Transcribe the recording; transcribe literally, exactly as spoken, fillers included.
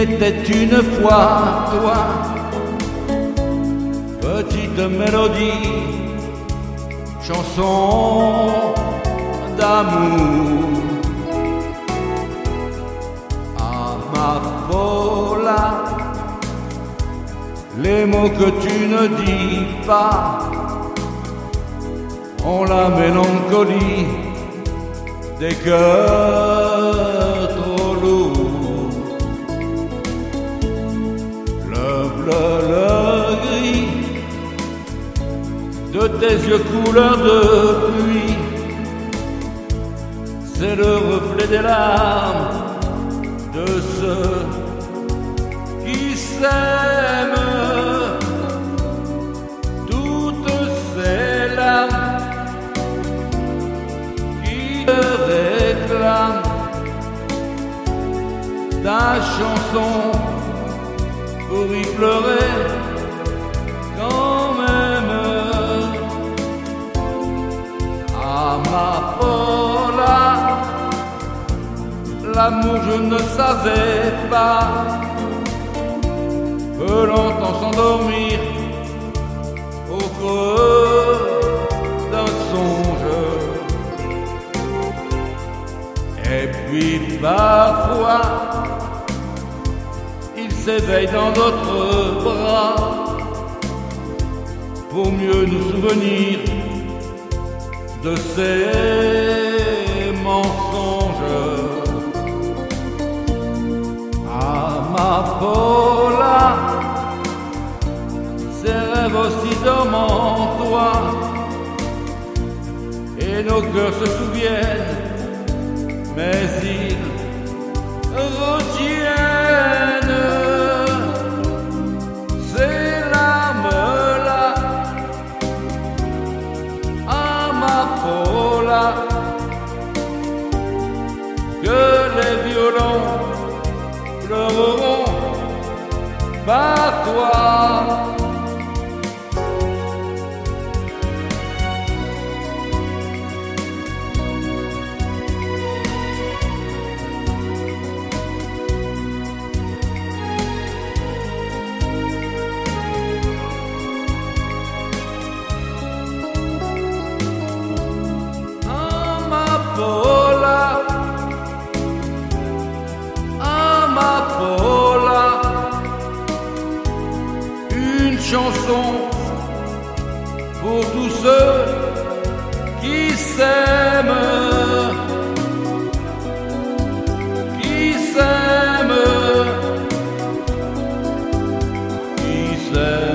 était une fois toi, petite mélodie, chanson d'amour. Amapola, les mots que tu ne dis pas ont la mélancolie des cœurs trop lourds. Le bleu, le gris de tes yeux couleur de pluie, c'est le reflet des larmes de ceux qui s'aiment. Toutes ces larmes qui te réclament ta chanson pour y pleurer quand même. Amapola, l'amour je ne savais pas peut longtemps s'endormir au creux d'un songe. Et puis parfois il s'éveille dans notre bras pour mieux nous souvenir de ces mensonges. Amapola, ces rêves aussi dorment en toi, et nos cœurs se souviennent, mais ils retiennent ces larmes-là. Amapola, que les violons pleureront par toi. Amapola, Amapola, une chanson pour tous ceux qui s'aiment, qui s'aiment, qui s'aiment.